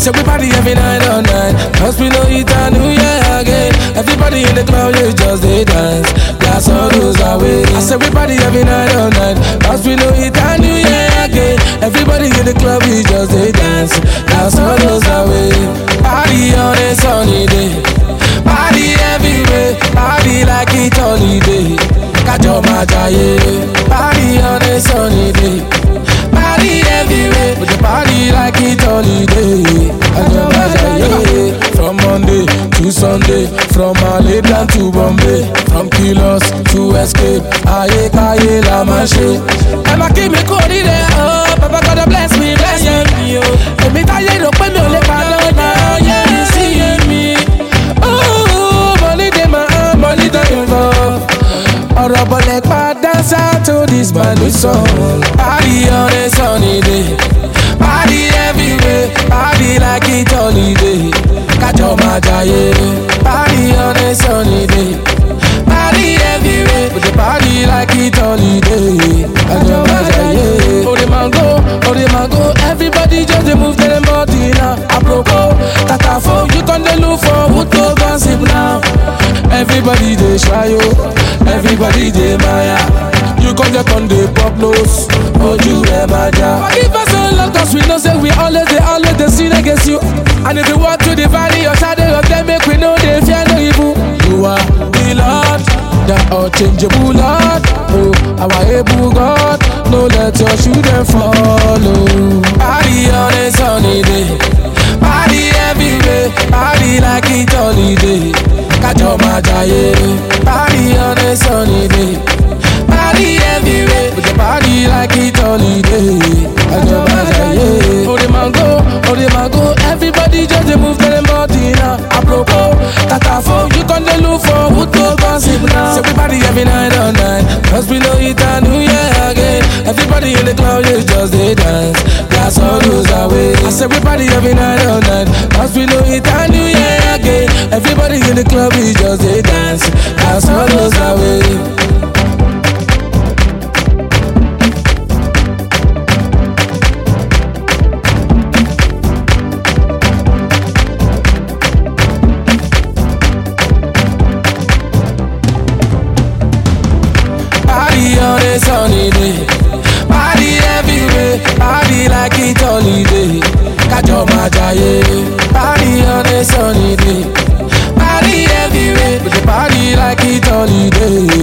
say we party every night all night. Cause we know it a new year again. Everybody in the club, they just they dance. That's all goes away. I say we party every night all night. Cause we know it a new year again. Everybody in the club, we just they dance. That's all goes away. Party on a sunny day. Party everywhere. Party like it holiday. Kajo Majaye. Party on a sunny day. Party everywhere, but the party like it holiday. From Monday to Sunday, from Malaysia to Bombay, from Kilos to Escape, aye kaye la manche. Emma keep me cool there, oh, Papa God bless me, oh. Emi taye do pe mi o le pardon now, yeah, you see me. Oh, money dey my hand, money dey involve. Ọ̀rọ̀ bọ̀lẹ̀ pa dance out to this brand new song. Party on a sunny day. Party everywhere. Party like it holiday. Kajo Majaye. Party on a sunny day. Party everywhere. But the party like it holiday. Kajo Majaye. Oh the mango. Everybody just dey move to the body now. Apropos, Tatafo, you can dey look for who to gossip now. Everybody dey shy yo. Everybody dey maya. You come get on the pop nose. Oh you maja. Forgive us all Lord, cause we know say we always dey sin against you. And if you walk to the valley or shadow of them, make we know they fear no evil. You are the Lord, the unchangeable Lord. Oh, our able God. No let your children follow. Party on a sunny day. Party everywhere. Party like it holiday. Kajo Majaye. Party on a sunny day. Party everywhere. But the party like it holiday. Kajo Majaye. Oh the mango. Everybody just dey move to the body now. Apropos, Tatafo, you can dey look for who to gossip now. Say we party every night all night. Cause we know it a new year again. Everybody in the club, they just they dance. That's all goes away. I say we party every night all night. Cause we know it a new year again. Everybody in the club, we just they dance. That's all goes away. Party on a sunny day. Party everywhere. Party like it holiday. Kajo Majaye. Party on a sunny day. Party everywhere. But the party like it holiday.